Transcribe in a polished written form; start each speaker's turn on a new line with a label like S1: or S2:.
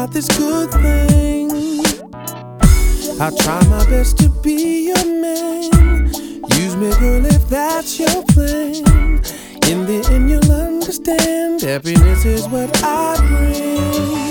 S1: got this good thing. I'll try my best to be your man. Use me, girl, if that's your plan. In the end, you'll understand. Happiness is what I bring.